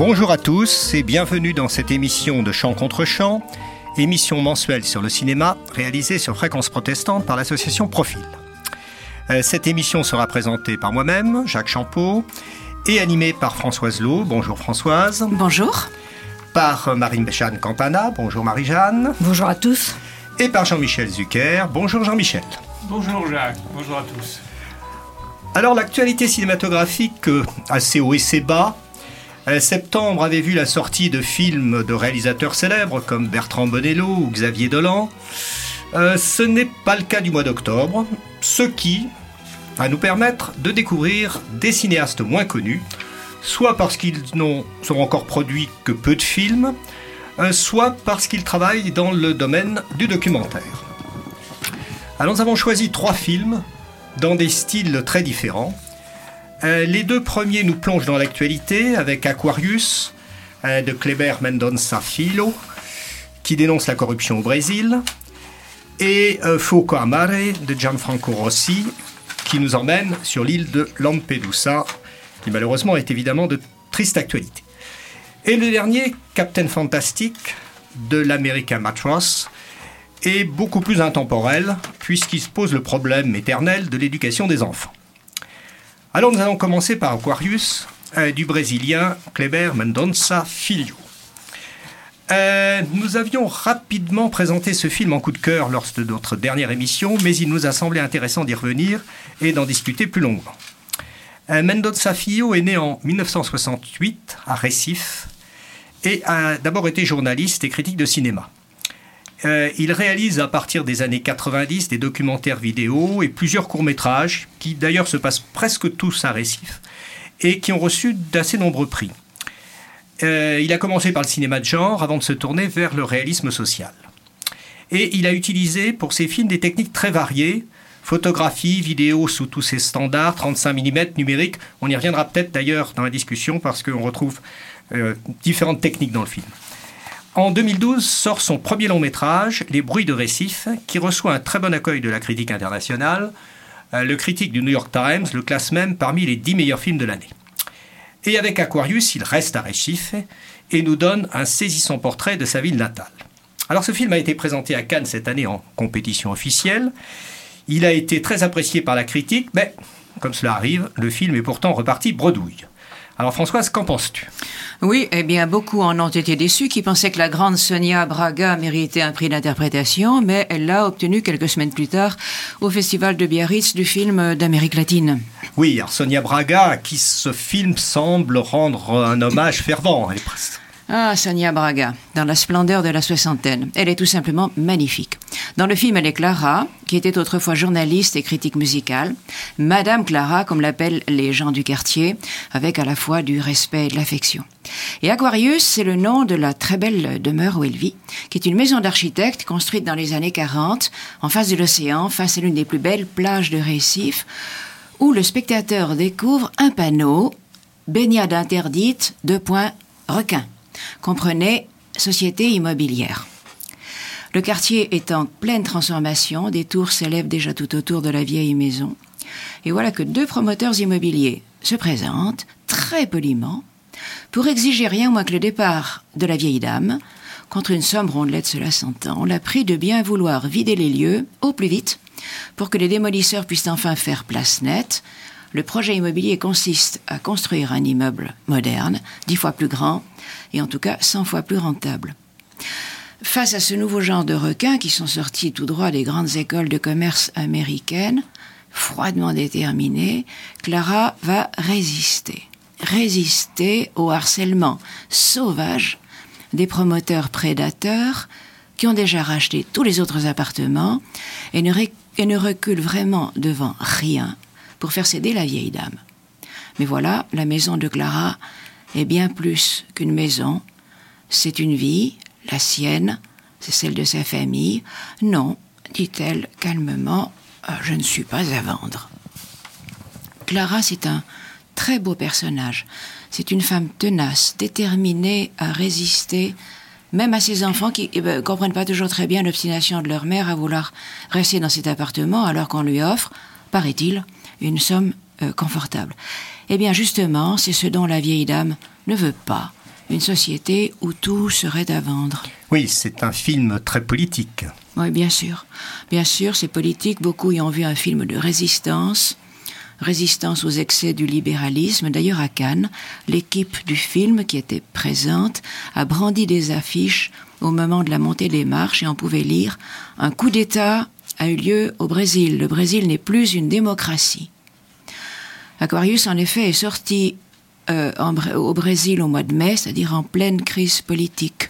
Bonjour à tous et bienvenue dans cette émission de Chant contre Chant, émission mensuelle sur le cinéma réalisée sur Fréquence Protestante par l'association Profil. Cette émission sera présentée par moi-même, Jacques Champeau, et animée par Françoise Lowe. Bonjour Françoise. Bonjour. Par Marie-Jeanne Campana. Bonjour Marie-Jeanne. Bonjour à tous. Et par Jean-Michel Zucker. Bonjour Jean-Michel. Bonjour Jacques. Bonjour à tous. Alors l'actualité cinématographique assez haut et assez bas. Septembre avait vu la sortie de films de réalisateurs célèbres comme Bertrand Bonello ou Xavier Dolan. Ce n'est pas le cas du mois d'octobre, ce qui va nous permettre de découvrir des cinéastes moins connus, soit parce qu'ils n'ont encore produit que peu de films, soit parce qu'ils travaillent dans le domaine du documentaire. Alors nous avons choisi 3 films dans des styles très différents. Les 2 premiers nous plongent dans l'actualité avec Aquarius de Kleber Mendonça Filho, qui dénonce la corruption au Brésil, et Fuoco a Mare de Gianfranco Rossi, qui nous emmène sur l'île de Lampedusa, qui malheureusement est évidemment de triste actualité. Et le dernier, Captain Fantastic de l'américain Matt Ross, est beaucoup plus intemporel, puisqu'il se pose le problème éternel de l'éducation des enfants. Alors nous allons commencer par Aquarius, du Brésilien Kleber Mendonça Filho. Nous avions rapidement présenté ce film en coup de cœur lors de notre dernière émission, mais il nous a semblé intéressant d'y revenir et d'en discuter plus longuement. Mendonça Filho est né en 1968 à Recife et a d'abord été journaliste et critique de cinéma. Il réalise à partir des années 90 des documentaires vidéo et plusieurs courts-métrages qui d'ailleurs se passent presque tous à Recife et qui ont reçu d'assez nombreux prix. Il a commencé par le cinéma de genre avant de se tourner vers le réalisme social. Et il a utilisé pour ses films des techniques très variées, photographie, vidéo sous tous ses standards, 35 mm numérique. On y reviendra peut-être d'ailleurs dans la discussion parce qu'on retrouve différentes techniques dans le film. En 2012 sort son premier long-métrage, Les bruits de Recife, qui reçoit un très bon accueil de la critique internationale. Le critique du New York Times le classe même parmi les 10 meilleurs films de l'année. Et avec Aquarius, il reste à Recife et nous donne un saisissant portrait de sa ville natale. Alors ce film a été présenté à Cannes cette année en compétition officielle. Il a été très apprécié par la critique, mais comme cela arrive, le film est pourtant reparti bredouille. Alors Françoise, qu'en penses-tu ? Oui, eh bien, beaucoup en ont été déçus qui pensaient que la grande Sonia Braga méritait un prix d'interprétation, mais elle l'a obtenu quelques semaines plus tard au Festival de Biarritz du film d'Amérique latine. Oui, alors Sonia Braga, à qui ce film semble rendre un hommage fervent. Ah, Sonia Braga, dans la splendeur de la soixantaine. Elle est tout simplement magnifique. Dans le film, elle est Clara, qui était autrefois journaliste et critique musicale. Madame Clara, comme l'appellent les gens du quartier, avec à la fois du respect et de l'affection. Et Aquarius, c'est le nom de la très belle demeure où elle vit, qui est une maison d'architecte construite dans les années 40, en face de l'océan, face à l'une des plus belles plages de Recife, où le spectateur découvre un panneau « Baignade interdite, requin ». Comprenez société immobilière. Le quartier est en pleine transformation, des tours s'élèvent déjà tout autour de la vieille maison. Et voilà que 2 promoteurs immobiliers se présentent, très poliment, pour exiger rien moins que le départ de la vieille dame. Contre une somme rondelette, cela s'entend, on la prie de bien vouloir vider les lieux au plus vite pour que les démolisseurs puissent enfin faire place nette. Le projet immobilier consiste à construire un immeuble moderne, 10 fois plus grand, et en tout cas 100 fois plus rentable. Face à ce nouveau genre de requins qui sont sortis tout droit des grandes écoles de commerce américaines, froidement déterminée, Clara va résister. Résister au harcèlement sauvage des promoteurs prédateurs qui ont déjà racheté tous les autres appartements et ne reculent vraiment devant rien pour faire céder la vieille dame. Mais voilà, la maison de Clara est bien plus qu'une maison. C'est une vie, la sienne, c'est celle de sa famille. Non, dit-elle calmement, je ne suis pas à vendre. Clara, c'est un très beau personnage. C'est une femme tenace, déterminée à résister, même à ses enfants qui ne comprennent pas toujours très bien l'obstination de leur mère à vouloir rester dans cet appartement alors qu'on lui offre, paraît-il, une somme confortable. Eh bien, justement, c'est ce dont la vieille dame ne veut pas. une société où tout serait à vendre. Oui, c'est un film très politique. Oui, bien sûr. Bien sûr, c'est politique. Beaucoup y ont vu un film de résistance aux excès du libéralisme. D'ailleurs, à Cannes, l'équipe du film qui était présente a brandi des affiches au moment de la montée des marches et on pouvait lire « Un coup d'État a eu lieu au Brésil. Le Brésil n'est plus une démocratie. » Aquarius, en effet, est sorti au Brésil au mois de mai, c'est-à-dire en pleine crise politique.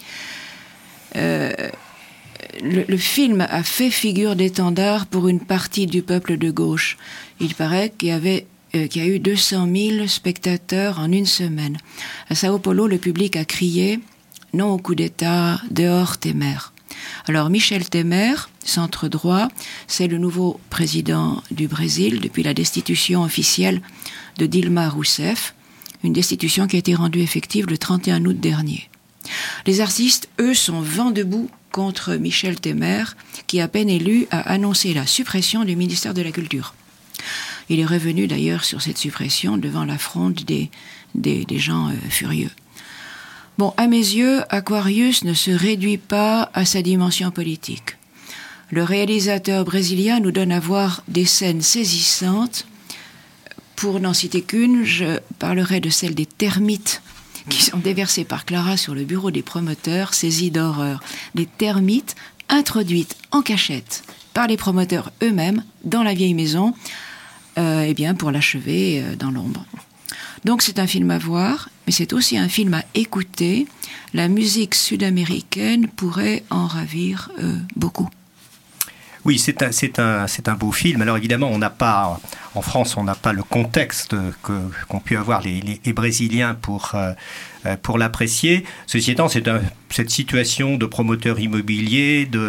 Le film a fait figure d'étendard pour une partie du peuple de gauche. Il paraît qu'il y a eu 200 000 spectateurs en une semaine. À Sao Paulo, le public a crié « Non au coup d'État, dehors Temer ». Alors Michel Temer, centre droit, c'est le nouveau président du Brésil depuis la destitution officielle de Dilma Rousseff, une destitution qui a été rendue effective le 31 août dernier. Les artistes, eux, sont vent debout contre Michel Temer, qui, à peine élu, a annoncé la suppression du ministère de la Culture. Il est revenu d'ailleurs sur cette suppression devant la fronde des gens furieux. Bon, à mes yeux, Aquarius ne se réduit pas à sa dimension politique. Le réalisateur brésilien nous donne à voir des scènes saisissantes. Pour n'en citer qu'une, je parlerai de celle des termites qui sont déversées par Clara sur le bureau des promoteurs, saisis d'horreur. Des termites introduites en cachette par les promoteurs eux-mêmes dans la vieille maison, pour l'achever dans l'ombre. Donc c'est un film à voir, mais c'est aussi un film à écouter. La musique sud-américaine pourrait en ravir beaucoup. Oui, c'est un beau film. Alors évidemment, en France, on n'a pas le contexte qu'ont pu avoir les Brésiliens pour l'apprécier. Ceci étant, cette situation de promoteur immobilier, de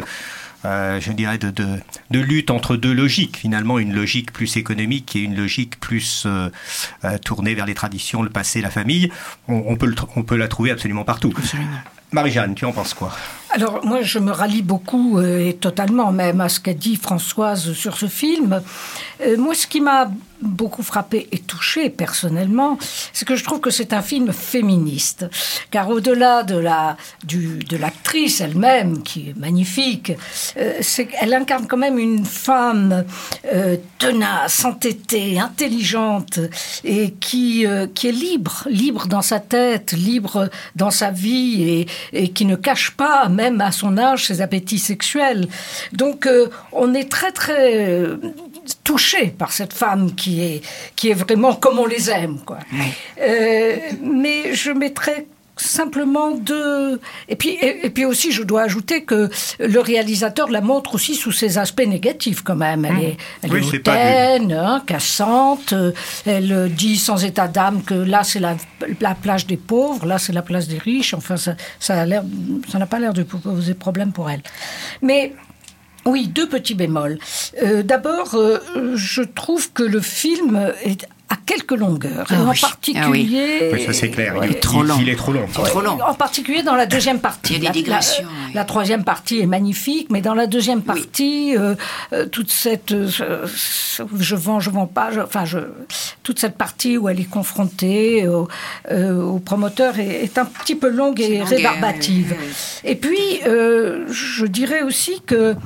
lutte entre deux logiques, finalement une logique plus économique et une logique plus tournée vers les traditions, le passé, la famille, on peut la trouver absolument partout. Absolument. Marie-Jeanne, tu en penses quoi ? Alors, moi, je me rallie beaucoup, et totalement même, à ce qu'a dit Françoise sur ce film. Moi, ce qui m'a beaucoup frappé et touché personnellement, c'est que je trouve que c'est un film féministe. Car au-delà de l'actrice elle-même, qui est magnifique, elle incarne quand même une femme tenace, entêtée, intelligente, et qui est libre dans sa tête, libre dans sa vie, et qui ne cache pas, même à son âge, ses appétits sexuels. Donc, on est très, très touché par cette femme qui est vraiment comme on les aime, quoi. Mais je mettrais simplement deux... Et puis aussi, je dois ajouter que le réalisateur la montre aussi sous ses aspects négatifs, quand même. Elle est hautaine, cassante. Elle dit sans état d'âme que là, c'est la plage des pauvres, là, c'est la place des riches. Enfin, ça n'a pas l'air de poser problème pour elle. Mais... oui, deux petits bémols. D'abord, je trouve que le film a quelques longueurs. En particulier... Oui, ça c'est clair. Il est trop long. En particulier dans la deuxième partie. Il y a des digressions. La troisième partie est magnifique, mais dans la deuxième partie, toute cette... je vends pas... toute cette partie où elle est confrontée au promoteur est un petit peu longue et rébarbative. Et puis, je dirais aussi que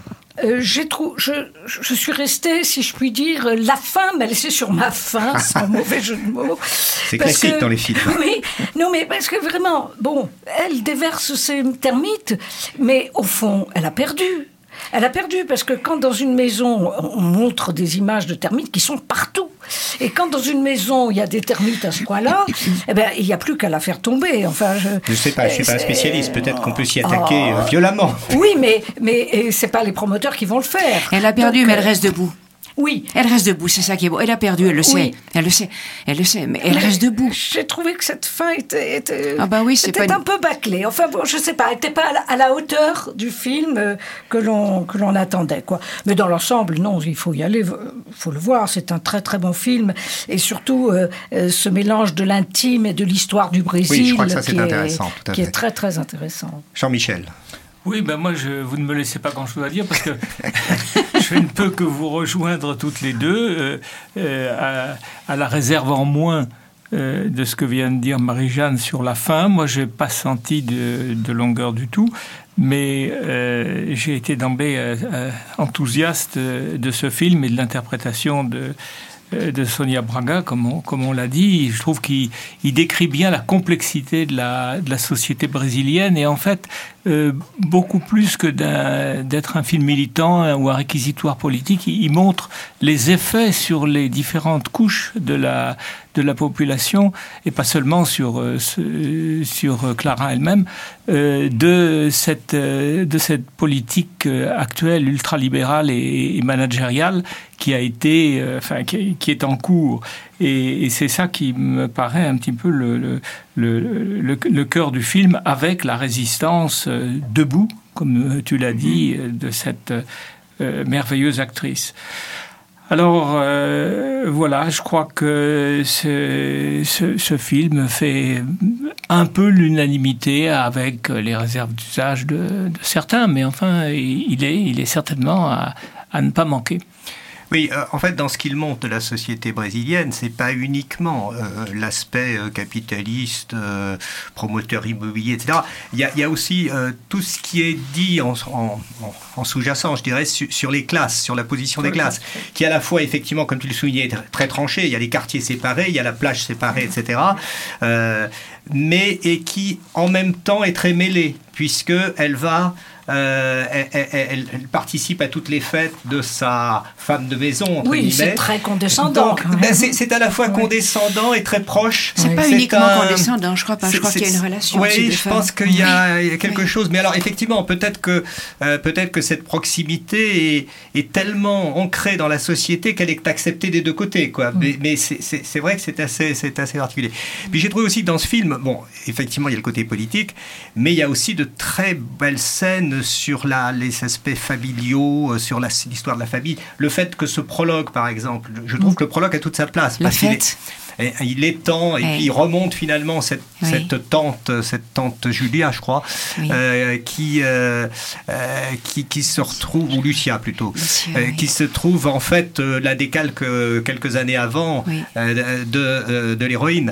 je suis restée, si je puis dire, la faim m'a laissé sur ma faim, sans mauvais jeu de mots. C'est classique dans les films. Oui, non, mais parce que vraiment, elle déverse ses termites, mais au fond, elle a perdu. Elle a perdu parce que quand dans une maison, on montre des images de termites qui sont partout. Et quand dans une maison, il y a des termites à ce point-là, il n'y a plus qu'à la faire tomber. Enfin, je ne sais pas, je ne suis pas un spécialiste. Peut-être qu'on peut s'y attaquer violemment. Oui, mais ce n'est pas les promoteurs qui vont le faire. Elle a perdu, mais elle reste debout. Oui. Elle reste debout, c'est ça qui est beau. Elle a perdu, elle le sait. Oui. Elle le sait, mais elle reste debout. J'ai trouvé que cette fin était un peu bâclée. Enfin, je sais pas, elle n'était pas à la hauteur du film que l'on attendait, quoi. Mais dans l'ensemble, non, il faut y aller, il faut le voir. C'est un très très bon film. Et surtout, ce mélange de l'intime et de l'histoire du Brésil. Oui, je crois que ça c'est intéressant, tout à fait. Qui est très très intéressant. Jean-Michel. Oui, moi, vous ne me laissez pas grand-chose à dire parce que je ne peux que vous rejoindre toutes les deux, à la réserve en moins de ce que vient de dire Marie-Jeanne sur la fin. Moi, je n'ai pas senti de longueur du tout, mais j'ai été d'emblée enthousiaste de ce film et de l'interprétation de Sonia Braga, comme on l'a dit. Je trouve qu'il décrit bien la complexité de la société brésilienne, et en fait, beaucoup plus que d'être un film militant ou un réquisitoire politique, il montre les effets sur les différentes couches de la population, et pas seulement sur Clara elle-même, de cette politique actuelle ultralibérale et managériale qui a été, qui est en cours. Et c'est ça qui me paraît un petit peu le cœur du film, avec la résistance debout, comme tu l'as dit, de cette merveilleuse actrice. Alors, voilà, je crois que ce film fait un peu l'unanimité, avec les réserves d'usage de certains, mais enfin, il est certainement à ne pas manquer. Oui, en fait, dans ce qu'il montre de la société brésilienne, c'est pas uniquement l'aspect capitaliste, promoteur immobilier, etc. Il y a aussi tout ce qui est dit en sous-jacent, je dirais, sur les classes, sur la position des classes, qui à la fois, effectivement, comme tu le soulignais, est très tranché. Il y a les quartiers séparés, il y a la plage séparée, etc. Et qui, en même temps, est très mêlée, puisque elle participe à toutes les fêtes de sa femme de maison, entre guillemets. C'est très condescendant. Donc, c'est à la fois condescendant et très proche. C'est pas uniquement condescendant, je crois pas. Je crois qu'il y a une relation. Oui, je pense qu'il y a quelque chose. Mais alors, effectivement, peut-être que cette proximité est tellement ancrée dans la société qu'elle est acceptée des deux côtés, quoi. Mais c'est vrai que c'est assez particulier. Puis j'ai trouvé aussi que dans ce film, bon, effectivement, il y a le côté politique, mais il y a aussi de très belles scènes sur les aspects familiaux, sur l'histoire de la famille. Le fait que ce prologue, par exemple, je trouve que le prologue a toute sa place. Parce il étend et puis il remonte finalement cette tante Julia, je crois, qui se retrouve, ou Lucia plutôt, qui se trouve en fait la décalque quelques années avant de l'héroïne,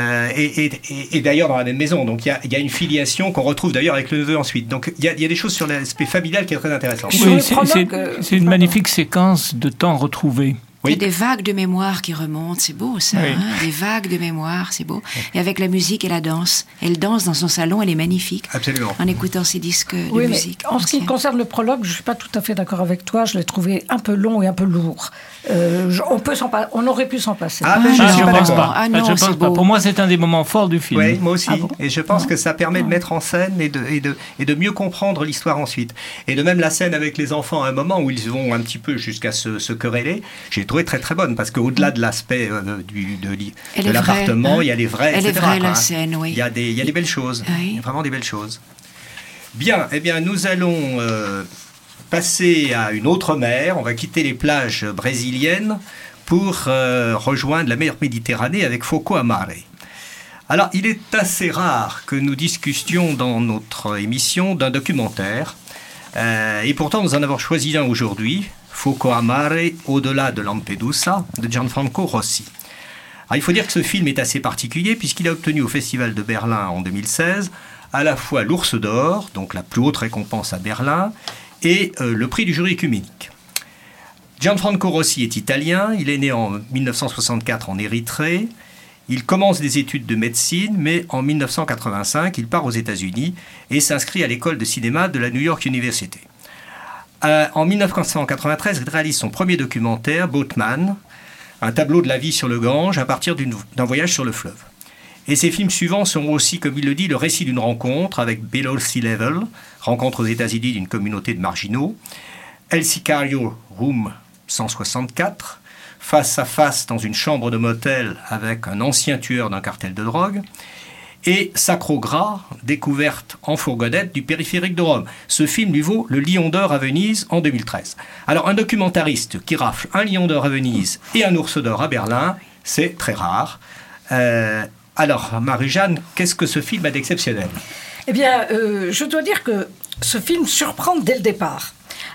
et d'ailleurs dans la même maison. Donc il y a une filiation qu'on retrouve d'ailleurs avec le neveu ensuite. Donc il y a des choses sur l'aspect familial qui est très intéressant. Oui, c'est une magnifique séquence de temps retrouvé. Il y a des vagues de mémoire qui remontent, c'est beau ça, des vagues de mémoire, c'est beau. Et avec la musique et la danse. Elle danse dans son salon, elle est magnifique. Absolument. En écoutant ses disques de musique. En ce qui concerne le prologue, je ne suis pas tout à fait d'accord avec toi, je l'ai trouvé un peu long et un peu lourd. On aurait pu s'en passer. Je ne pense pas. Je pense pas. Pour moi, c'est un des moments forts du film. Oui, moi aussi. Et je pense que ça permet de mettre en scène et de mieux comprendre l'histoire ensuite. Et de même la scène avec les enfants, à un moment où ils vont un petit peu jusqu'à se quereller, j'ai trouvé très très bonne, parce qu'au-delà de l'aspect de l'appartement, il y a les vrais, Elle etc. est vraie, la scène, oui. Il y a des belles choses, vraiment des belles choses. Bien, nous allons passer à une autre mer. On va quitter les plages brésiliennes pour rejoindre la mer Méditerranée avec Foco Amare. Alors, il est assez rare que nous discutions dans notre émission d'un documentaire, et pourtant nous en avons choisi un aujourd'hui, Foco Amare, au-delà de Lampedusa, de Gianfranco Rossi. Alors, il faut dire que ce film est assez particulier puisqu'il a obtenu au Festival de Berlin en 2016 à la fois l'Ours d'Or, donc la plus haute récompense à Berlin, et le prix du jury œcuménique. Gianfranco Rossi est italien, il est né en 1964 en Érythrée. Il commence des études de médecine, mais en 1985, il part aux États-Unis et s'inscrit à l'école de cinéma de la New York University. En 1993, il réalise son premier documentaire, Boatman, un tableau de la vie sur le Gange à partir d'un voyage sur le fleuve. Et ses films suivants sont aussi, comme il le dit, le récit d'une rencontre avec Below Sea Level, rencontre aux États-Unis d'une communauté de marginaux, El Sicario, Room 164, face à face dans une chambre de motel avec un ancien tueur d'un cartel de drogue, et Sacro Gras, découverte en fourgonnette du périphérique de Rome. Ce film lui vaut le Lion d'Or à Venise en 2013. Alors, un documentariste qui rafle un Lion d'Or à Venise et un Ours d'Or à Berlin, c'est très rare. Alors, Marie-Jeanne, qu'est-ce que ce film a d'exceptionnel ? Eh bien, je dois dire que ce film surprend dès le départ.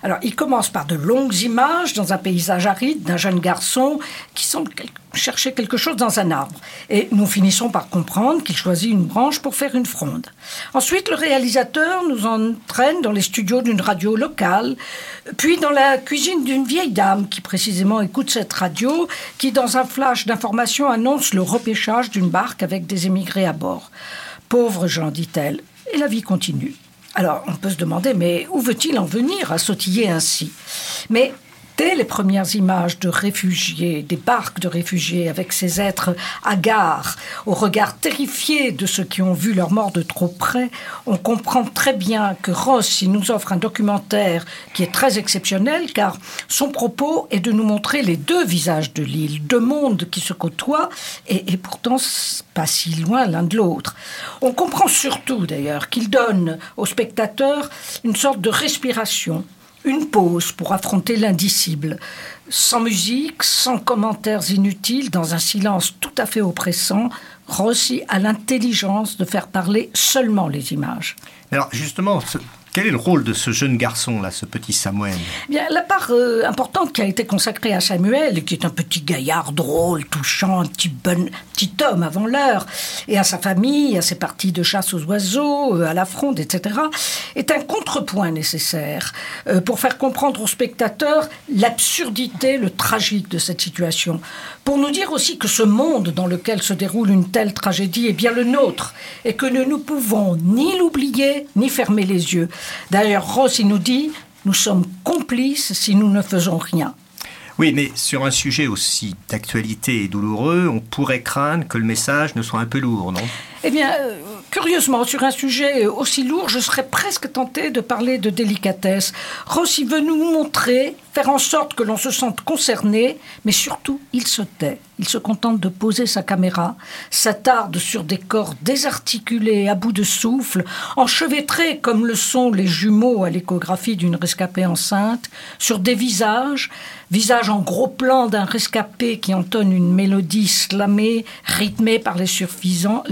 Alors, il commence par de longues images dans un paysage aride d'un jeune garçon qui semble chercher quelque chose dans un arbre. Et nous finissons par comprendre qu'il choisit une branche pour faire une fronde. Ensuite, le réalisateur nous entraîne dans les studios d'une radio locale, puis dans la cuisine d'une vieille dame qui précisément écoute cette radio, qui dans un flash d'information annonce le repêchage d'une barque avec des émigrés à bord. « Pauvres gens », dit-elle, et la vie continue. Alors, on peut se demander, mais où veut-il en venir à sautiller ainsi ? Mais dès les premières images de réfugiés, des barques de réfugiés, avec ces êtres hagards, au regard terrifié de ceux qui ont vu leur mort de trop près, on comprend très bien que Rossi nous offre un documentaire qui est très exceptionnel, car son propos est de nous montrer les deux visages de l'île, deux mondes qui se côtoient, et pourtant pas si loin l'un de l'autre. On comprend surtout, d'ailleurs, qu'il donne aux spectateurs une sorte de respiration, une pause pour affronter l'indicible, sans musique, sans commentaires inutiles, dans un silence tout à fait oppressant. Rossi a l'intelligence de faire parler seulement les images. Alors justement, quel est le rôle de ce jeune garçon, là, ce petit Samuel ? Bien, la part importante qui a été consacrée à Samuel, qui est un petit gaillard drôle, touchant, un petit homme avant l'heure, et à sa famille, à ses parties de chasse aux oiseaux, à la fronde, etc., est un contrepoint nécessaire pour faire comprendre aux spectateurs l'absurdité, le tragique de cette situation. Pour nous dire aussi que ce monde dans lequel se déroule une telle tragédie est bien le nôtre, et que nous ne pouvons ni l'oublier, ni fermer les yeux. D'ailleurs, Rossi nous dit « Nous sommes complices si nous ne faisons rien ». Oui, mais sur un sujet aussi d'actualité et douloureux, on pourrait craindre que le message ne soit un peu lourd, non ? Eh bien, curieusement, sur un sujet aussi lourd, je serais presque tentée de parler de délicatesse. Rossi veut nous montrer, faire en sorte que l'on se sente concerné, mais surtout, il se tait. Il se contente de poser sa caméra, s'attarde sur des corps désarticulés, à bout de souffle, enchevêtrés comme le sont les jumeaux à l'échographie d'une rescapée enceinte, sur des visages en gros plan d'un rescapé qui entonne une mélodie slamée, rythmée par les survivants,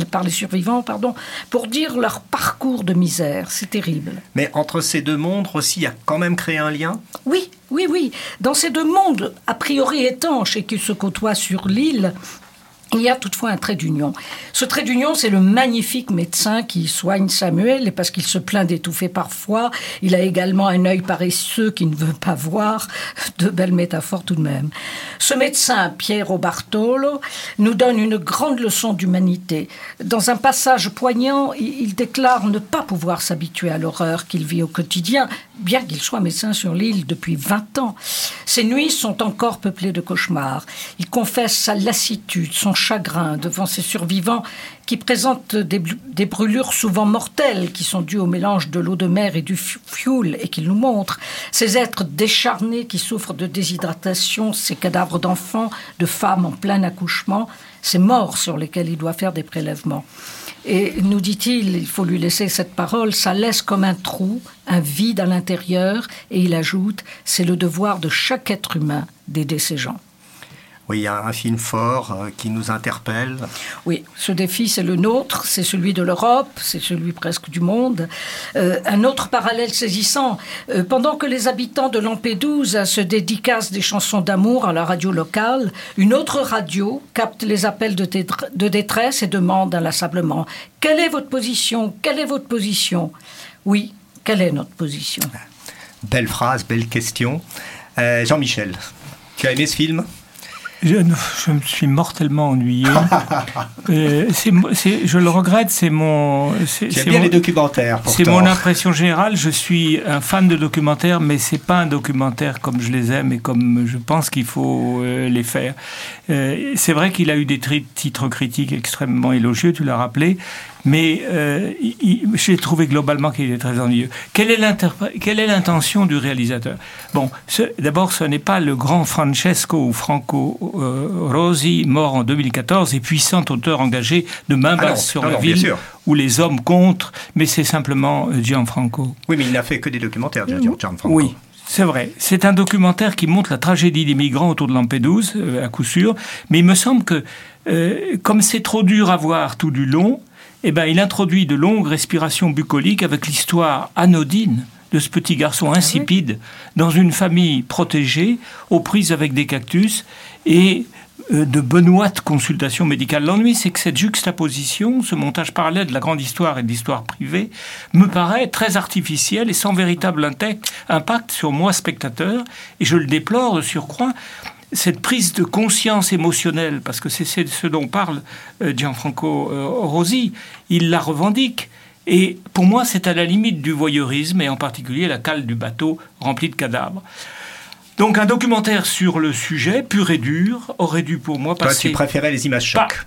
pour dire leur parcours de misère. C'est terrible. Mais entre ces deux mondes, Rossi a quand même créé un lien ? Oui. Dans ces deux mondes, a priori étanches et qui se côtoient sur l'île, il y a toutefois un trait d'union. Ce trait d'union, c'est le magnifique médecin qui soigne Samuel, et parce qu'il se plaint d'étouffer parfois, il a également un œil paresseux qui ne veut pas voir. De belles métaphores tout de même. Ce médecin, Piero Bartolo, nous donne une grande leçon d'humanité. Dans un passage poignant, il déclare ne pas pouvoir s'habituer à l'horreur qu'il vit au quotidien, bien qu'il soit médecin sur l'île depuis 20 ans. Ses nuits sont encore peuplées de cauchemars. Il confesse sa lassitude, son chagrin devant ces survivants qui présentent des brûlures souvent mortelles qui sont dues au mélange de l'eau de mer et du fioul et qu'il nous montre. Ces êtres décharnés qui souffrent de déshydratation, ces cadavres d'enfants, de femmes en plein accouchement, ces morts sur lesquels il doit faire des prélèvements. Et nous dit-il, il faut lui laisser cette parole, ça laisse comme un trou, un vide à l'intérieur, et il ajoute, c'est le devoir de chaque être humain d'aider ces gens. Oui, il y a un film fort qui nous interpelle. Oui, ce défi, c'est le nôtre, c'est celui de l'Europe, c'est celui presque du monde. Un autre parallèle saisissant, pendant que les habitants de Lampedusa se dédicacent des chansons d'amour à la radio locale, une autre radio capte les appels de détresse et demande inlassablement « Quelle est votre position ? Quelle est votre position ?» Oui, quelle est notre position ? Belle phrase, belle question. Jean-Michel, tu as aimé ce film ? Je me suis mortellement ennuyé. Je le regrette, c'est mon... J'aime bien les documentaires, pourtant. C'est mon impression générale. Je suis un fan de documentaires, mais c'est pas un documentaire comme je les aime et comme je pense qu'il faut les faire. C'est vrai qu'il a eu des titres critiques extrêmement élogieux, tu l'as rappelé, mais j'ai trouvé globalement qu'il était très ennuyeux. Quelle est l'intention du réalisateur ? Bon, d'abord, ce n'est pas le grand Francesco ou Franco Rosi, mort en 2014, et puissant auteur engagé de main basse sur la ville, où les hommes comptent, mais c'est simplement Gianfranco. Oui, mais il n'a fait que des documentaires, Gianfranco. Oui. C'est vrai. C'est un documentaire qui montre la tragédie des migrants autour de Lampedusa, à coup sûr. Mais il me semble que, comme c'est trop dur à voir tout du long, il introduit de longues respirations bucoliques avec l'histoire anodine de ce petit garçon insipide dans une famille protégée, aux prises avec des cactus et de benoîtes consultations médicales. L'ennui, c'est que cette juxtaposition, ce montage parallèle de la grande histoire et de l'histoire privée, me paraît très artificiel et sans véritable impact sur moi, spectateur, et je le déplore de surcroît. Cette prise de conscience émotionnelle, parce que c'est ce dont parle Gianfranco Rosi, il la revendique. Et pour moi, c'est à la limite du voyeurisme, et en particulier la cale du bateau rempli de cadavres. Donc un documentaire sur le sujet, pur et dur, aurait dû pour moi passer... Toi, tu préférais les images chocs.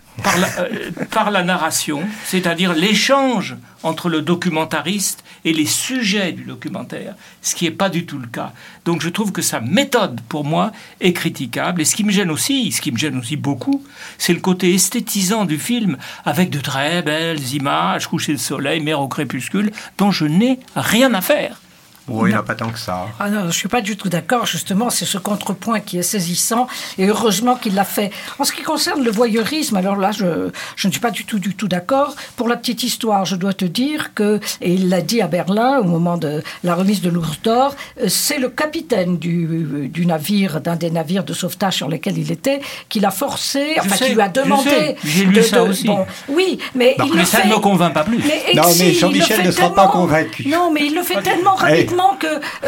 Par la narration, c'est-à-dire l'échange entre le documentariste et les sujets du documentaire, ce qui n'est pas du tout le cas. Donc je trouve que sa méthode, pour moi, est critiquable. Et ce qui me gêne aussi beaucoup, c'est le côté esthétisant du film, avec de très belles images, coucher de soleil, mer au crépuscule, dont je n'ai rien à faire. Oui, il n'y en a pas tant que ça. Ah non, je ne suis pas du tout d'accord. Justement, c'est ce contrepoint qui est saisissant. Et heureusement qu'il l'a fait. En ce qui concerne le voyeurisme, alors là, je ne suis pas du tout d'accord. Pour la petite histoire, je dois te dire que, et il l'a dit à Berlin au moment de la remise de l'Ours d'Or, c'est le capitaine du navire, d'un des navires de sauvetage sur lesquels il était, qui l'a forcé, qui lui a demandé... J'ai lu ça aussi. Bon, oui, mais il le fait... ça ne me convainc pas plus. Mais Jean-Michel ne sera pas convaincu. Non, mais il le fait tellement rapidement que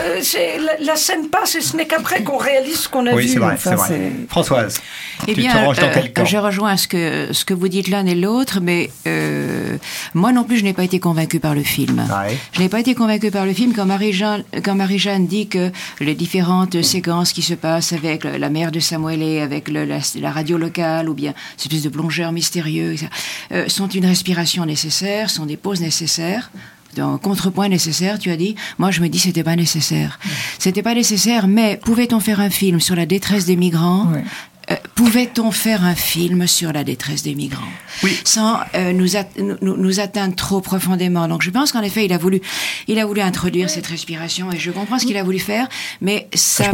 la scène passe et ce n'est qu'après qu'on réalise ce qu'on a vu. Oui, c'est vrai. Françoise, tu te ranges dans quel camp ? Je rejoins ce que vous dites l'un et l'autre, mais moi non plus, je n'ai pas été convaincue par le film. Ouais. Je n'ai pas été convaincue par le film quand Marie-Jeanne dit que les différentes séquences qui se passent avec la mère de Samuel et avec la radio locale, ou bien cette espèce de plongeur mystérieux, sont une respiration nécessaire, sont des pauses nécessaires. Un contrepoint nécessaire, tu as dit. Moi, je me dis, c'était pas nécessaire. C'était pas nécessaire, mais pouvait-on faire un film sur la détresse des migrants ? Pouvait-on faire un film sur la détresse des migrants sans nous atteindre trop profondément ? Donc je pense qu'en effet il a voulu introduire cette respiration et je comprends ce qu'il a voulu faire, mais ça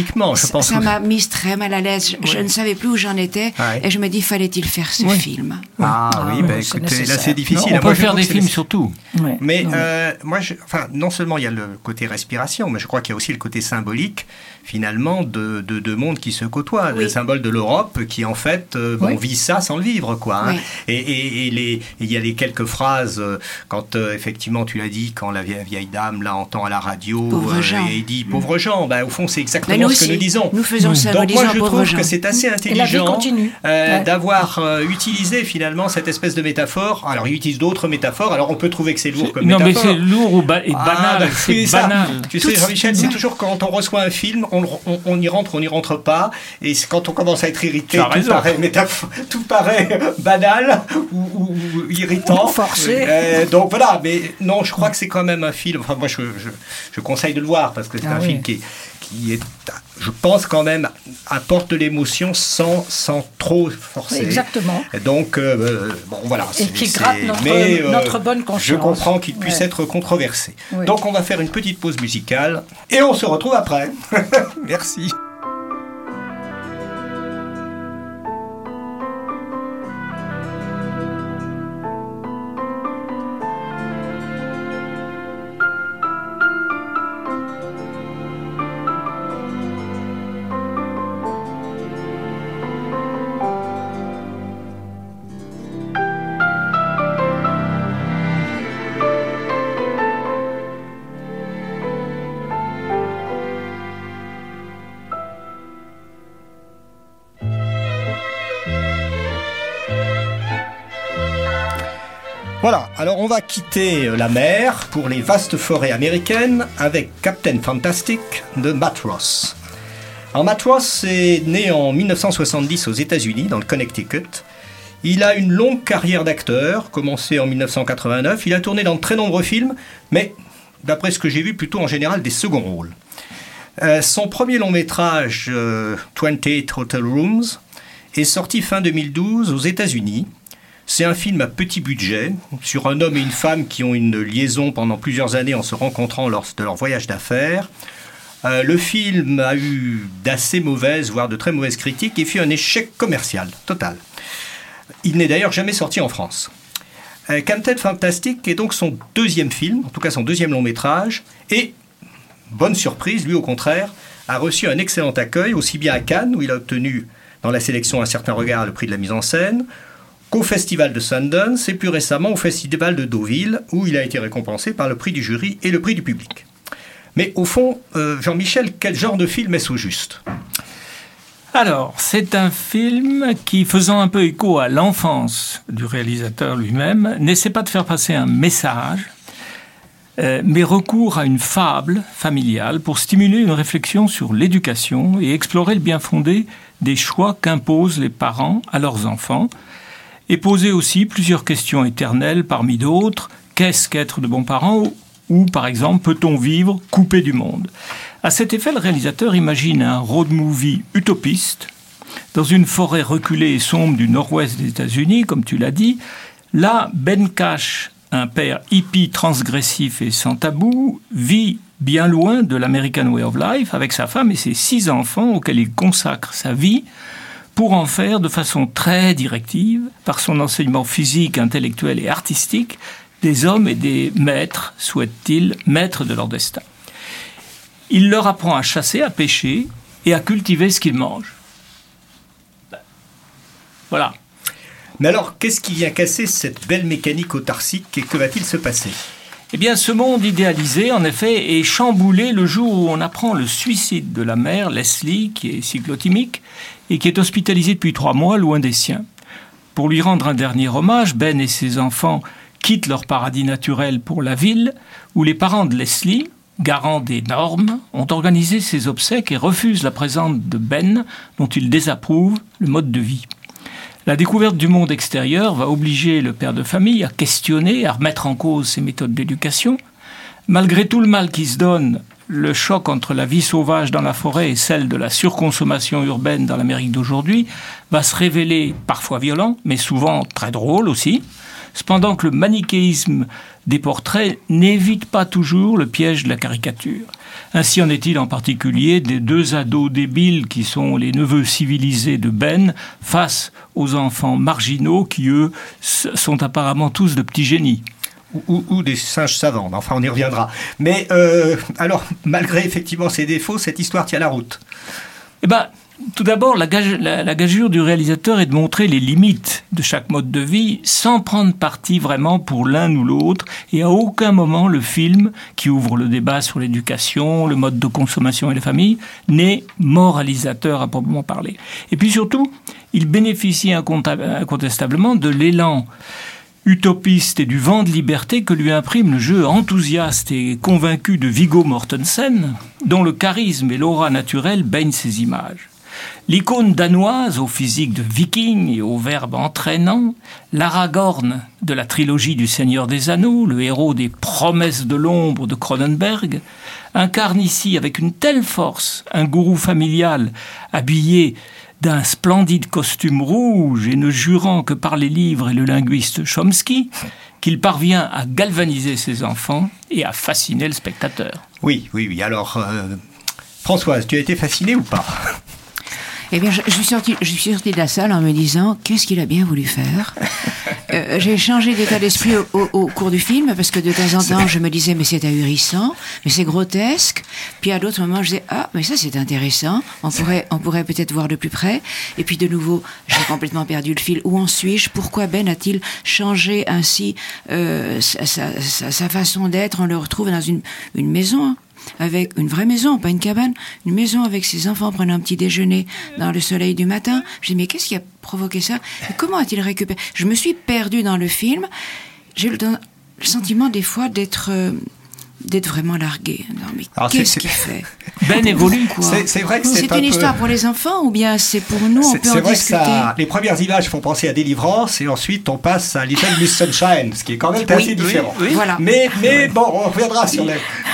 m'a mise très mal à l'aise. Je ne savais plus où j'en étais et je me dis, fallait-il faire ce film ? Écoutez, là c'est difficile. On peut faire des films sur tout. Mais moi, non seulement il y a le côté respiration, mais je crois qu'il y a aussi le côté symbolique finalement de deux mondes qui se côtoient. Le symbole de l'Europe qui en fait vit ça sans le vivre quoi. Hein. Et il y a les quelques phrases quand effectivement tu l'as dit, quand la vieille dame là entend à la radio et dit pauvres gens, au fond c'est exactement ce que nous disons. Nous faisons ça. Donc moi je trouve que c'est assez intelligent d'avoir utilisé finalement cette espèce de métaphore. Alors il utilise d'autres métaphores. Alors on peut trouver que c'est lourd comme métaphore. Non mais c'est lourd et banal. C'est banal. Tu sais Jean-Michel, c'est toujours quand on reçoit un film, on y rentre, on n'y rentre pas. Et quand on commence à être irrité, tout paraît banal ou irritant. Forcé. Donc voilà, mais non, je crois que c'est quand même un film. Enfin, moi, je conseille de le voir parce que c'est un film qui est, je pense quand même, apporte de l'émotion sans trop forcer. Exactement. Donc, voilà. Et qui gratte notre bonne conscience. Je comprends qu'il puisse être controversé. Oui. Donc, on va faire une petite pause musicale et on se retrouve après. Merci. Voilà, alors on va quitter la mer pour les vastes forêts américaines avec Captain Fantastic de Matt Ross. Alors Matt Ross est né en 1970 aux États-Unis, dans le Connecticut. Il a une longue carrière d'acteur, commencée en 1989. Il a tourné dans de très nombreux films, mais d'après ce que j'ai vu, plutôt en général des seconds rôles. Son premier long métrage, 28 Hotel Rooms, est sorti fin 2012 aux États-Unis. C'est un film à petit budget sur un homme et une femme qui ont une liaison pendant plusieurs années en se rencontrant lors de leur voyage d'affaires. Le film a eu d'assez mauvaises, voire de très mauvaises critiques et fut un échec commercial total. Il n'est d'ailleurs jamais sorti en France. Captain Fantastic est donc son deuxième film, en tout cas son deuxième long métrage, et bonne surprise, lui au contraire, a reçu un excellent accueil, aussi bien à Cannes, où il a obtenu dans la sélection Un certain regard le prix de la mise en scène, qu'au festival de Sundance et plus récemment au festival de Deauville, où il a été récompensé par le prix du jury et le prix du public. Mais au fond, Jean-Michel, quel genre de film est-ce au juste ? Alors, c'est un film qui, faisant un peu écho à l'enfance du réalisateur lui-même, n'essaie pas de faire passer un message, mais recourt à une fable familiale pour stimuler une réflexion sur l'éducation et explorer le bien fondé des choix qu'imposent les parents à leurs enfants, et poser aussi plusieurs questions éternelles parmi d'autres. Qu'est-ce qu'être de bons parents ? Ou, par exemple, peut-on vivre coupé du monde ? À cet effet, le réalisateur imagine un road movie utopiste dans une forêt reculée et sombre du nord-ouest des États-Unis, comme tu l'as dit. Là, Ben Cash, un père hippie transgressif et sans tabou, vit bien loin de l'American Way of Life avec sa femme et ses 6 enfants auxquels il consacre sa vie pour en faire de façon très directive, par son enseignement physique, intellectuel et artistique, des hommes et des maîtres, souhaite-t-il, maîtres de leur destin. Il leur apprend à chasser, à pêcher et à cultiver ce qu'ils mangent. Voilà. Mais alors, qu'est-ce qui vient casser cette belle mécanique autarcique et que va-t-il se passer ? Eh bien, ce monde idéalisé, en effet, est chamboulé le jour où on apprend le suicide de la mère, Leslie, qui est cyclotimique, et qui est hospitalisée depuis 3 mois, loin des siens. Pour lui rendre un dernier hommage, Ben et ses enfants quittent leur paradis naturel pour la ville, où les parents de Leslie, garants des normes, ont organisé ses obsèques et refusent la présence de Ben, dont ils désapprouvent le mode de vie. La découverte du monde extérieur va obliger le père de famille à questionner, à remettre en cause ses méthodes d'éducation. Malgré tout le mal qui se donne, le choc entre la vie sauvage dans la forêt et celle de la surconsommation urbaine dans l'Amérique d'aujourd'hui va se révéler parfois violent, mais souvent très drôle aussi. Cependant que le manichéisme des portraits n'évite pas toujours le piège de la caricature. Ainsi en est-il en particulier des 2 ados débiles qui sont les neveux civilisés de Ben face aux enfants marginaux qui, eux, sont apparemment tous de petits génies. Ou des singes savants, enfin on y reviendra. Mais alors, malgré effectivement ces défauts, cette histoire tient la route. Eh bien, tout d'abord, la gageure du réalisateur est de montrer les limites de chaque mode de vie sans prendre parti vraiment pour l'un ou l'autre. Et à aucun moment, le film, qui ouvre le débat sur l'éducation, le mode de consommation et la famille, n'est moralisateur à proprement parler. Et puis surtout, il bénéficie incontestablement de l'élan utopiste et du vent de liberté que lui imprime le jeu enthousiaste et convaincu de Viggo Mortensen, dont le charisme et l'aura naturelle baignent ses images. L'icône danoise au physique de viking et au verbe entraînant, l'Aragorn de la trilogie du Seigneur des Anneaux, le héros des Promesses de l'ombre de Cronenberg, incarne ici avec une telle force un gourou familial habillé d'un splendide costume rouge et ne jurant que par les livres et le linguiste Chomsky, qu'il parvient à galvaniser ses enfants et à fasciner le spectateur. Oui. Alors, Françoise, tu as été fascinée ou pas ? Eh bien, je suis sortie de la salle en me disant, qu'est-ce qu'il a bien voulu faire ? J'ai changé d'état d'esprit au cours du film, parce que de temps en temps, je me disais, mais c'est ahurissant, mais c'est grotesque. Puis à d'autres moments, je disais, ah, mais ça c'est intéressant, on pourrait peut-être voir de plus près. Et puis de nouveau, j'ai complètement perdu le fil. Où en suis-je ? Pourquoi Ben a-t-il changé ainsi sa façon d'être ? On le retrouve dans une maison, avec une vraie maison, pas une cabane, une maison avec ses enfants prenant un petit déjeuner dans le soleil du matin. Je dis, mais qu'est-ce qui a provoqué ça ? Et comment a-t-il récupéré ? Je me suis perdue dans le film. J'ai le sentiment des fois d'être vraiment largué. Non, mais alors, qu'est-ce qu'il fait ? Ben évolue, quoi. C'est vrai que c'est une histoire pour les enfants ou bien c'est pour nous ? On peut en discuter. C'est vrai que les premières images font penser à Délivrance et ensuite on passe à Little Miss Sunshine, ce qui est quand même assez différent. Oui. Voilà. Mais bon, on reviendra sur les...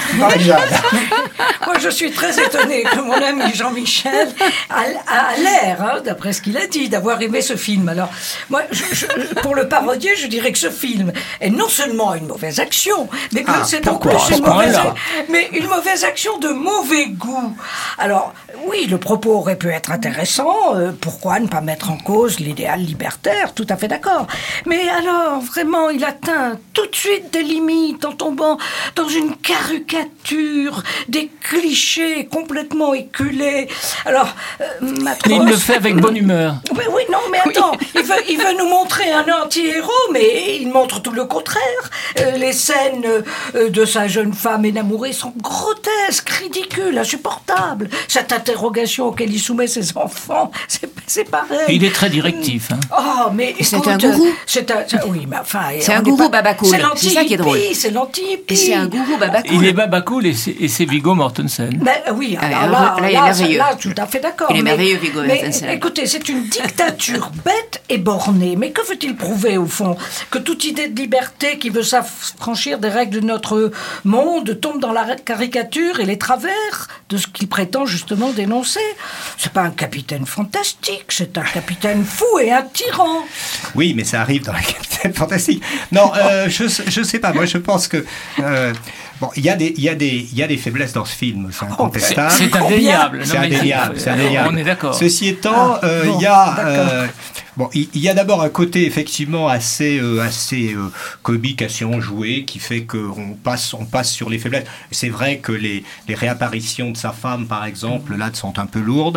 Moi, je suis très étonnée que mon ami Jean-Michel a l'air, d'après ce qu'il a dit, d'avoir aimé ce film. Alors, moi, pour le parodier, je dirais que ce film est non seulement une mauvaise action, mais c'est en plus une mauvaise action de mauvais goût. Alors, Oui, le propos aurait pu être intéressant. Pourquoi ne pas mettre en cause l'idéal libertaire? Tout à fait d'accord. Mais alors, vraiment, il atteint tout de suite des limites en tombant dans une caricature, des clichés complètement éculés. Alors, Mais il le fait avec bonne humeur. Oui, non, mais attends, il veut nous montrer un anti-héros, mais il montre tout le contraire. Les scènes de sa jeune femme énamourée sont grotesques, ridicules, insupportables. Cette interrogation auquel il soumet ses enfants, c'est pareil. Il est très directif. Hein. Oh, mais c'est écoute, un gourou. Oui, mais enfin... C'est un gourou babacool. C'est ça qui est drôle. C'est l'anti-hippie. Et c'est un gourou babacool. Il est babacool et c'est Viggo Mortensen. Ben, oui, alors là, il est merveilleux. Là, tout à fait d'accord. Il est merveilleux, Viggo Mortensen. Mais écoutez, c'est une dictature bête et bornée. Mais que veut-il prouver, au fond? Que toute idée de liberté qui veut s'affranchir des règles de notre monde tombe dans la caricature et les travers de ce qu'il prétend justement dénoncer. C'est pas un capitaine fantastique, c'est un capitaine fou et un tyran. Oui, mais ça arrive dans la Capitaine Fantastique. Non, je sais pas. Moi, je pense que bon, il y a des faiblesses dans ce film, c'est incontestable. C'est indéniable. C'est indéniable. On est d'accord. Ceci étant, il y a bon, il y a d'abord un côté effectivement assez comique, assez enjoué, qui fait qu'on passe sur les faiblesses. C'est vrai que les réapparitions de sa femme, par exemple, là, sont un peu lourdes.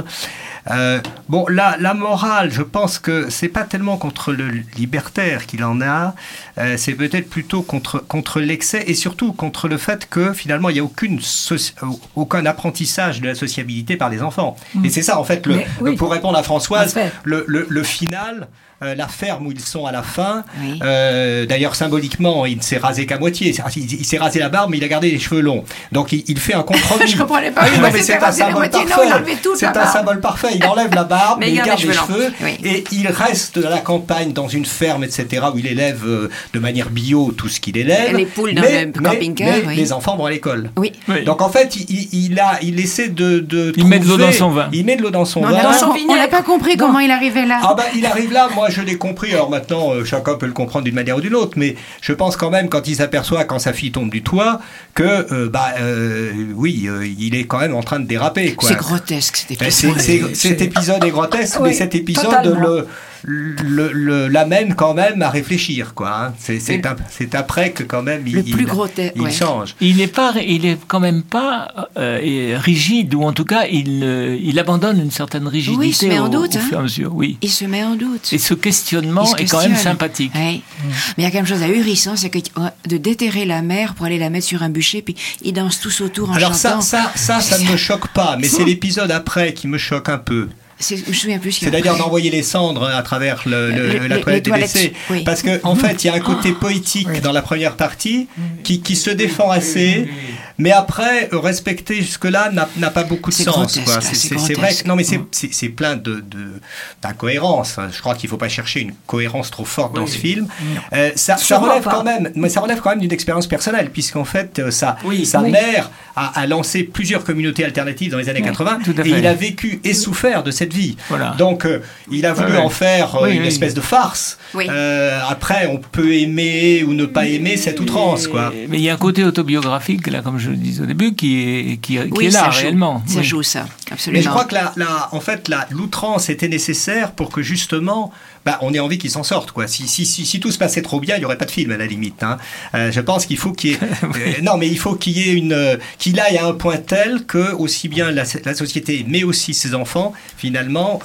Bon, la morale, je pense que c'est pas tellement contre le libertaire qu'il en a, c'est peut-être plutôt contre l'excès et surtout contre le fait que finalement il n'y a aucun apprentissage de la sociabilité par les enfants. Et c'est ça en fait, pour répondre à Françoise, le final. La ferme où ils sont à la fin. Oui. D'ailleurs, symboliquement, il ne s'est rasé qu'à moitié. Il s'est rasé la barbe, mais il a gardé les cheveux longs. Donc, il fait un compromis. Je comprenais pas. Oui, non, mais c'est un symbole parfait. C'est un symbole parfait. Il enlève la barbe, mais il garde les cheveux. Oui. Et il reste à la campagne, dans une ferme, etc., où il élève de manière bio tout ce qu'il élève. Les poules dans le camping-car. Mais les enfants vont à l'école. Oui. Donc, en fait, il essaie de il met de l'eau dans son vin. Il met de l'eau dans son vin. On n'a pas compris comment il arrivait là. Ah ben, il arrive là, moi je l'ai compris. Alors maintenant, chacun peut le comprendre d'une manière ou d'une autre, mais je pense quand même, quand il s'aperçoit, quand sa fille tombe du toit, que, il est quand même en train de déraper, quoi. C'est grotesque, cet épisode. Cet épisode est grotesque, oui, mais cet épisode l'amène quand même à réfléchir, quoi. Hein. C'est après que quand même il change. Il est quand même pas rigide, ou en tout cas il abandonne une certaine rigidité. Oui, il se met en doute. Au fur et à mesure, oui. Il se met en doute. Et ce questionnement est quand même sympathique. Oui. Mais il y a quelque chose d'ahurissant, c'est que de déterrer la mère pour aller la mettre sur un bûcher, puis ils dansent tous autour en chantant. Alors ça ne me choque pas, mais c'est l'épisode après qui me choque un peu. Je me souviens plus. C'est-à-dire d'envoyer les cendres à travers la toilette des décès. Oui. Parce qu'en fait, il y a un côté poétique dans la première partie qui se défend assez, mais après, respecter jusque-là n'a pas beaucoup de sens. C'est vrai que, non, mais c'est plein d'incohérences. Je crois qu'il ne faut pas chercher une cohérence trop forte dans ce film. Ça relève quand même d'une expérience personnelle, puisqu'en fait, sa mère a lancé plusieurs communautés alternatives dans les années 80, et il a vécu et souffert de cette vie. Voilà. Donc, il a voulu en faire une espèce de farce. Oui. Après, on peut aimer ou ne pas aimer cette outrance, quoi. Mais il y a un côté autobiographique, là, comme je le disais au début, qui est là, réellement. Ça joue, ça, absolument. Mais je crois que l'outrance était nécessaire pour que, justement, on ait envie qu'il s'en sorte, quoi. Si tout se passait trop bien, il n'y aurait pas de film, à la limite. Hein. Je pense qu'il faut qu'il y ait... non, mais il faut qu'il y ait qu'il aille à un point tel que, aussi bien la société, mais aussi ses enfants, finalement,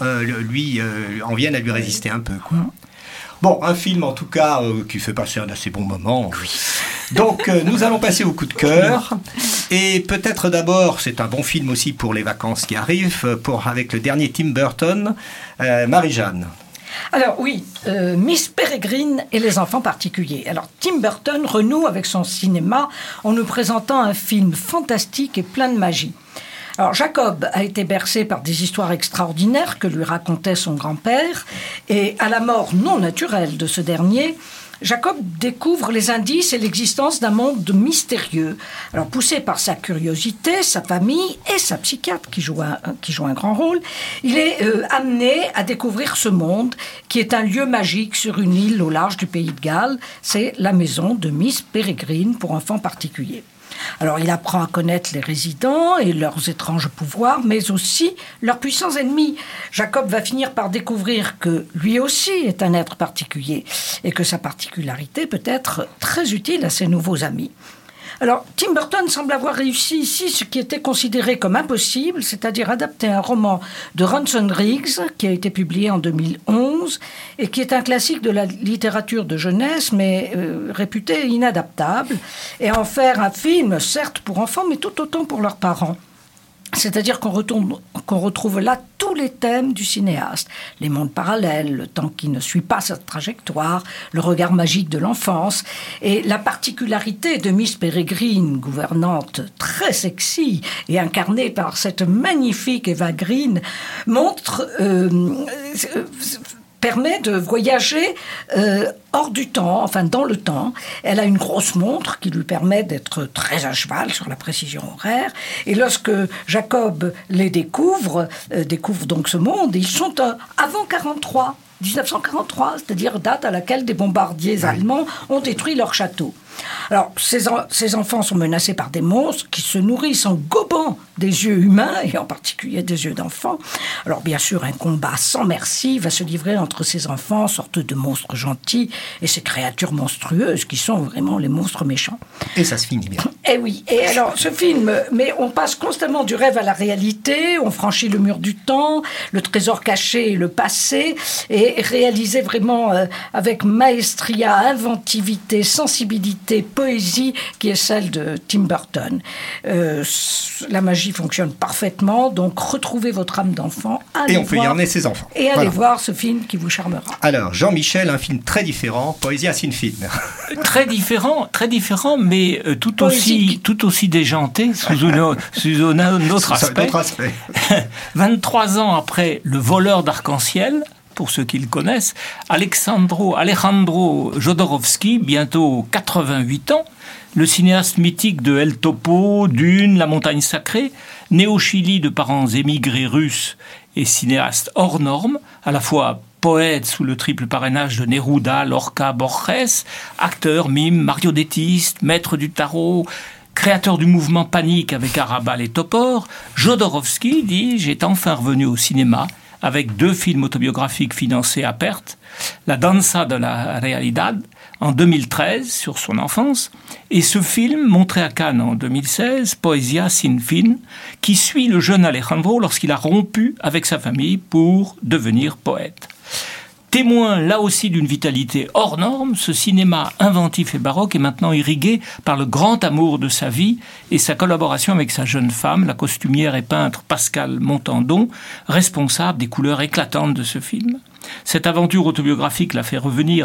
en viennent à lui résister un peu, quoi. Bon, un film, en tout cas, qui fait passer un assez bon moment. Oui. Donc, nous allons passer au coup de cœur. Et peut-être d'abord, c'est un bon film aussi pour les vacances qui arrivent, avec le dernier Tim Burton, Marie-Jeanne. Alors oui, Miss Peregrine et les enfants particuliers. Alors Tim Burton renoue avec son cinéma en nous présentant un film fantastique et plein de magie. Alors Jacob a été bercé par des histoires extraordinaires que lui racontait son grand-père, et à la mort non naturelle de ce dernier, Jacob découvre les indices et l'existence d'un monde mystérieux. Alors, poussé par sa curiosité, sa famille et sa psychiatre, qui joue un grand rôle, il est amené à découvrir ce monde, qui est un lieu magique sur une île au large du pays de Galles. C'est la maison de Miss Peregrine pour enfants particuliers. Alors, il apprend à connaître les résidents et leurs étranges pouvoirs, mais aussi leurs puissants ennemis. Jacob va finir par découvrir que lui aussi est un être particulier et que sa particularité peut être très utile à ses nouveaux amis. Alors, Tim Burton semble avoir réussi ici ce qui était considéré comme impossible, c'est-à-dire adapter un roman de Ransom Riggs, qui a été publié en 2011, et qui est un classique de la littérature de jeunesse, mais réputé inadaptable, et en faire un film, certes pour enfants, mais tout autant pour leurs parents. C'est-à-dire qu'on retrouve là tous les thèmes du cinéaste. Les mondes parallèles, le temps qui ne suit pas sa trajectoire, le regard magique de l'enfance. Et la particularité de Miss Peregrine, gouvernante très sexy et incarnée par cette magnifique Eva Green, permet de voyager hors du temps, enfin dans le temps. Elle a une grosse montre qui lui permet d'être très à cheval sur la précision horaire. Et lorsque Jacob les découvre donc ce monde, ils sont avant 1943, c'est-à-dire date à laquelle des bombardiers allemands ont détruit leur château. Alors, ces enfants sont menacés par des monstres qui se nourrissent en gobant des yeux humains, et en particulier des yeux d'enfants. Alors, bien sûr, un combat sans merci va se livrer entre ces enfants, sorte de monstres gentils, et ces créatures monstrueuses qui sont vraiment les monstres méchants. Et ça se finit bien. Eh oui. Et alors, ce film, mais on passe constamment du rêve à la réalité, on franchit le mur du temps, le trésor caché et le passé, et réalisé vraiment avec maestria, inventivité, sensibilité, poésie, qui est celle de Tim Burton. La magie fonctionne parfaitement, donc retrouvez votre âme d'enfant. Et on peut y emmener ses enfants. Et allez voir ce film qui vous charmera. Alors, Jean-Michel, un film très différent, Poesia sin fin. Très différent, mais tout aussi déjanté sous un autre aspect. 23 ans après Le voleur d'arc-en-ciel, pour ceux qui le connaissent, Alejandro Jodorowsky, bientôt 88 ans, le cinéaste mythique de El Topo, Dune, La montagne sacrée, né au Chili de parents émigrés russes et cinéaste hors norme, à la fois poète sous le triple parrainage de Neruda, Lorca, Borges, acteur, mime, marionnettiste, maître du tarot, créateur du mouvement Panique avec Arrabal et Topor, Jodorowsky, dis-je, est enfin revenu au cinéma avec 2 films autobiographiques financés à perte, La danza de la realidad en 2013 sur son enfance, et ce film montré à Cannes en 2016, Poesia sin fin, qui suit le jeune Alejandro lorsqu'il a rompu avec sa famille pour devenir poète. Témoin là aussi d'une vitalité hors norme, ce cinéma inventif et baroque est maintenant irrigué par le grand amour de sa vie et sa collaboration avec sa jeune femme, la costumière et peintre Pascale Montandon, responsable des couleurs éclatantes de ce film. Cette aventure autobiographique l'a fait revenir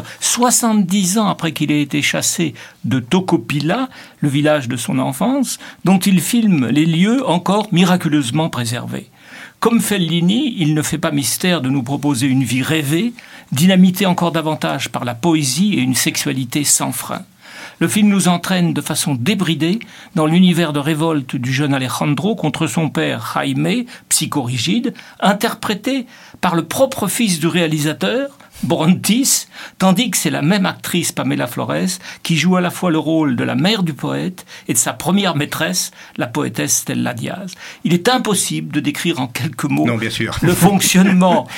70 ans après qu'il ait été chassé de Tocopilla, le village de son enfance, dont il filme les lieux encore miraculeusement préservés. Comme Fellini, il ne fait pas mystère de nous proposer une vie rêvée, dynamitée encore davantage par la poésie et une sexualité sans frein. Le film nous entraîne de façon débridée dans l'univers de révolte du jeune Alejandro contre son père Jaime, psychorigide, interprété par le propre fils du réalisateur, Brontis, tandis que c'est la même actrice, Pamela Flores, qui joue à la fois le rôle de la mère du poète et de sa première maîtresse, la poétesse Stella Diaz. Il est impossible de décrire en quelques mots le fonctionnement,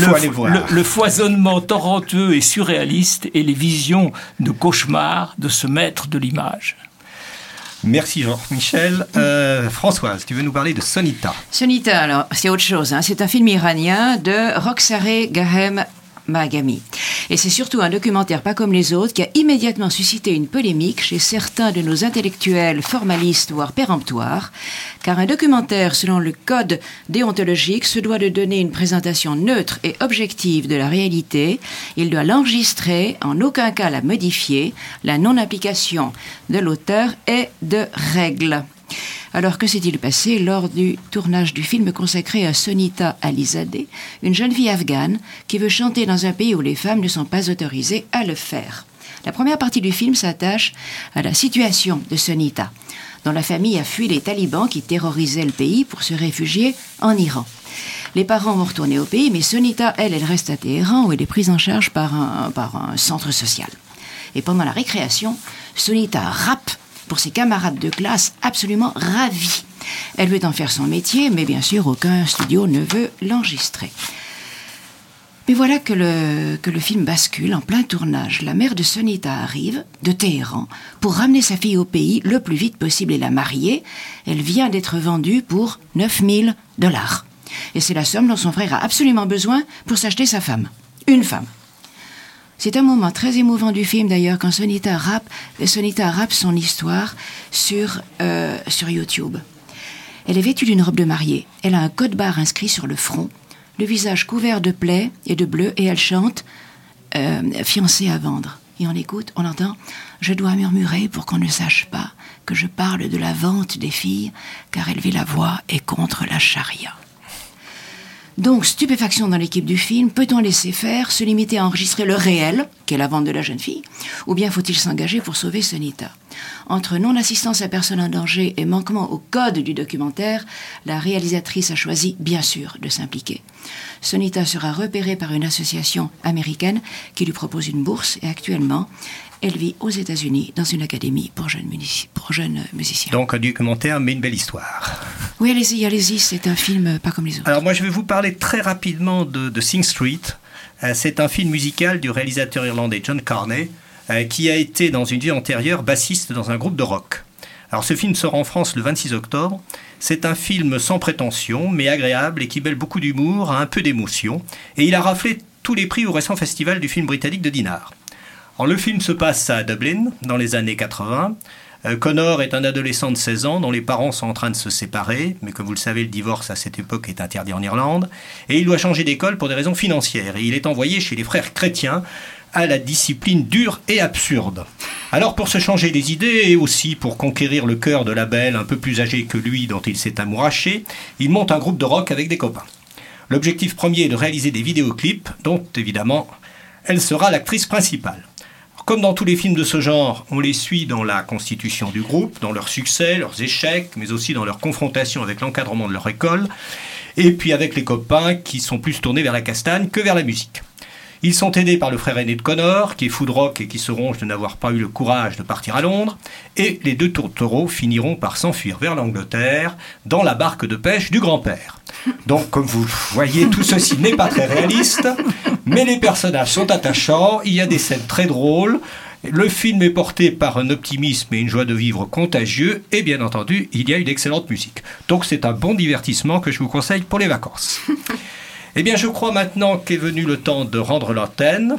le foisonnement torrentueux et surréaliste et les visions de cauchemar de ce maître de l'image. Merci Jean-Michel. Françoise, tu veux nous parler de Sonita. Sonita, alors, c'est autre chose. C'est un film iranien de Roxare Gahem Maghami. Et c'est surtout un documentaire pas comme les autres qui a immédiatement suscité une polémique chez certains de nos intellectuels formalistes voire péremptoires, car un documentaire selon le code déontologique se doit de donner une présentation neutre et objective de la réalité. Il doit l'enregistrer, en aucun cas la modifier. La non-application de l'auteur est de règle. Alors, que s'est-il passé lors du tournage du film consacré à Sonita Alizadeh, une jeune fille afghane qui veut chanter dans un pays où les femmes ne sont pas autorisées à le faire? La première partie du film s'attache à la situation de Sonita, dont la famille a fui les talibans qui terrorisaient le pays pour se réfugier en Iran. Les parents vont retourner au pays, mais Sonita, elle reste à Téhéran où elle est prise en charge par un centre social. Et pendant la récréation, Sonita rappe pour ses camarades de classe absolument ravis. Elle veut en faire son métier, mais bien sûr, aucun studio ne veut l'enregistrer. Mais voilà que le film bascule en plein tournage. La mère de Sonita arrive de Téhéran pour ramener sa fille au pays le plus vite possible et la marier. Elle vient d'être vendue pour $9 000. Et c'est la somme dont son frère a absolument besoin pour s'acheter sa femme. Une femme. C'est un moment très émouvant du film d'ailleurs quand Sonita rappe son histoire sur YouTube. Elle est vêtue d'une robe de mariée. Elle a un code barre inscrit sur le front, le visage couvert de plaies et de bleu, et elle chante fiancée à vendre. Et on écoute, on entend « Je dois murmurer pour qu'on ne sache pas que je parle de la vente des filles, car élever la voix est contre la charia. » Donc, stupéfaction dans l'équipe du film, peut-on laisser faire, se limiter à enregistrer le réel, qu'est la vente de la jeune fille, ou bien faut-il s'engager pour sauver Sonita ? Entre non-assistance à personne en danger et manquement au code du documentaire, la réalisatrice a choisi, bien sûr, de s'impliquer. Sonita sera repérée par une association américaine qui lui propose une bourse et actuellement, elle vit aux États-Unis dans une académie pour jeunes musiciens. Donc un documentaire, mais une belle histoire. Oui, allez-y, c'est un film pas comme les autres. Alors moi, je vais vous parler très rapidement de Sing Street. C'est un film musical du réalisateur irlandais John Carney, qui a été dans une vie antérieure bassiste dans un groupe de rock. Alors ce film sort en France le 26 octobre. C'est un film sans prétention, mais agréable et qui mêle beaucoup d'humour, un peu d'émotion. Et il a raflé tous les prix au récent festival du film britannique de Dinard. Alors, le film se passe à Dublin, dans les années 80. Connor est un adolescent de 16 ans dont les parents sont en train de se séparer, mais comme vous le savez, le divorce à cette époque est interdit en Irlande, et il doit changer d'école pour des raisons financières, et il est envoyé chez les frères chrétiens à la discipline dure et absurde. Alors pour se changer les idées, et aussi pour conquérir le cœur de la belle un peu plus âgée que lui dont il s'est amouraché, il monte un groupe de rock avec des copains. L'objectif premier est de réaliser des vidéoclips, dont évidemment elle sera l'actrice principale. Comme dans tous les films de ce genre, on les suit dans la constitution du groupe, dans leurs succès, leurs échecs, mais aussi dans leur confrontation avec l'encadrement de leur école, et puis avec les copains qui sont plus tournés vers la castagne que vers la musique. Ils sont aidés par le frère aîné de Connor, qui est fou de rock et qui se ronge de n'avoir pas eu le courage de partir à Londres, et les deux tourtereaux finiront par s'enfuir vers l'Angleterre, dans la barque de pêche du grand-père. Donc, comme vous voyez, tout ceci n'est pas très réaliste, mais les personnages sont attachants, il y a des scènes très drôles, le film est porté par un optimisme et une joie de vivre contagieux, et bien entendu, il y a une excellente musique. Donc c'est un bon divertissement que je vous conseille pour les vacances. Eh bien, je crois maintenant qu'est venu le temps de rendre l'antenne.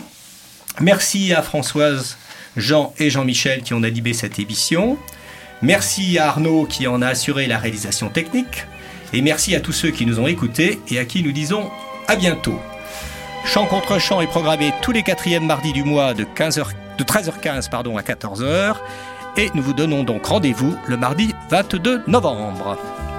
Merci à Françoise, Jean et Jean-Michel qui ont animé cette émission. Merci à Arnaud qui en a assuré la réalisation technique. Et merci à tous ceux qui nous ont écoutés et à qui nous disons à bientôt. Chant contre chant est programmé tous les 4e mardis du mois de 13h15 à 14h. Et nous vous donnons donc rendez-vous le mardi 22 novembre.